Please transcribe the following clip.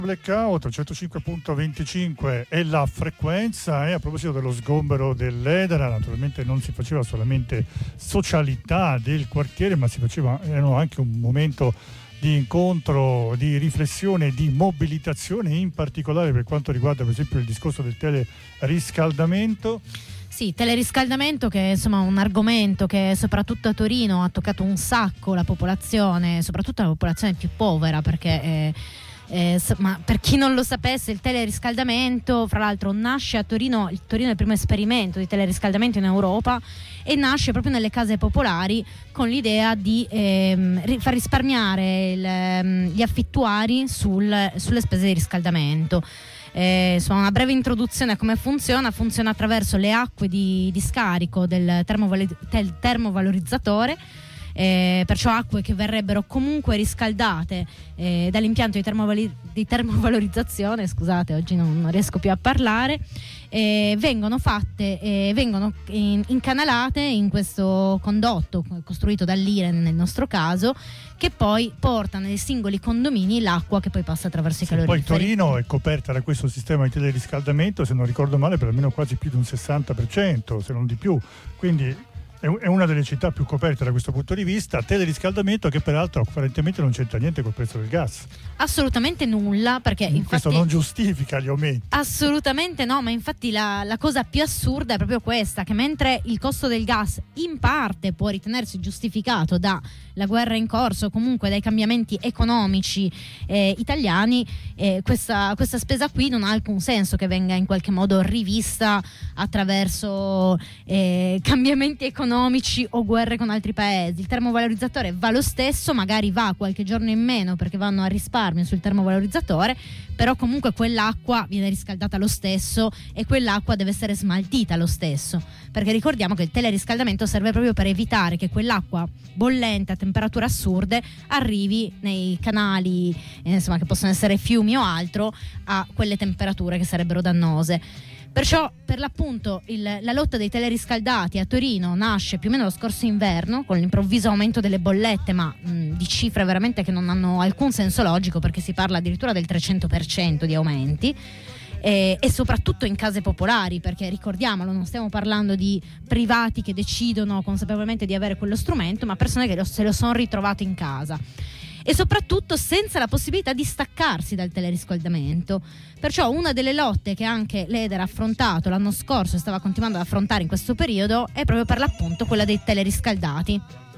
Blackout 105.25 è la frequenza, e a proposito dello sgombero dell'Edera, naturalmente non si faceva solamente socialità del quartiere, ma era anche un momento di incontro, di riflessione, di mobilitazione, in particolare per quanto riguarda per esempio il discorso del teleriscaldamento. Sì, teleriscaldamento, che è insomma un argomento che soprattutto a Torino ha toccato un sacco la popolazione, soprattutto la popolazione più povera, perché ma per chi non lo sapesse, il teleriscaldamento fra l'altro nasce a Torino. Il Torino è il primo esperimento di teleriscaldamento in Europa e nasce proprio nelle case popolari con l'idea di far risparmiare gli affittuari sulle spese di riscaldamento. Insomma, una breve introduzione a come funziona attraverso le acque di scarico del termovalorizzatore. Perciò acque che verrebbero comunque riscaldate dall'impianto di termovalorizzazione, scusate, oggi non riesco più a parlare, vengono incanalate in questo condotto costruito dall'Iren nel nostro caso, che poi porta nei singoli condomini l'acqua che poi passa attraverso i caloriferi. Poi Torino è coperta da questo sistema di teleriscaldamento, se non ricordo male, per almeno quasi più di un 60%, se non di più, quindi è una delle città più coperte da questo punto di vista. Teleriscaldamento che peraltro apparentemente non c'entra niente col prezzo del gas. Assolutamente nulla, perché infatti questo non giustifica gli aumenti. Assolutamente no, ma infatti la cosa più assurda è proprio questa, che mentre il costo del gas in parte può ritenersi giustificato dalla guerra in corso, comunque dai cambiamenti economici italiani, questa spesa qui non ha alcun senso che venga in qualche modo rivista attraverso cambiamenti economici o guerre con altri paesi. Il termovalorizzatore va lo stesso, magari va qualche giorno in meno perché vanno a risparmio sul termovalorizzatore, però comunque quell'acqua viene riscaldata lo stesso e quell'acqua deve essere smaltita lo stesso, perché ricordiamo che il teleriscaldamento serve proprio per evitare che quell'acqua bollente a temperature assurde arrivi nei canali, insomma, che possono essere fiumi o altro, a quelle temperature che sarebbero dannose. Perciò, per l'appunto, la lotta dei teleriscaldati a Torino nasce più o meno lo scorso inverno, con l'improvviso aumento delle bollette, ma di cifre veramente che non hanno alcun senso logico, perché si parla addirittura del 300% di aumenti, e soprattutto in case popolari, perché ricordiamolo, non stiamo parlando di privati che decidono consapevolmente di avere quello strumento, ma persone che se lo sono ritrovate in casa. E soprattutto senza la possibilità di staccarsi dal teleriscaldamento. Perciò una delle lotte che anche l'Eder ha affrontato l'anno scorso e stava continuando ad affrontare in questo periodo è proprio per l'appunto quella dei teleriscaldati.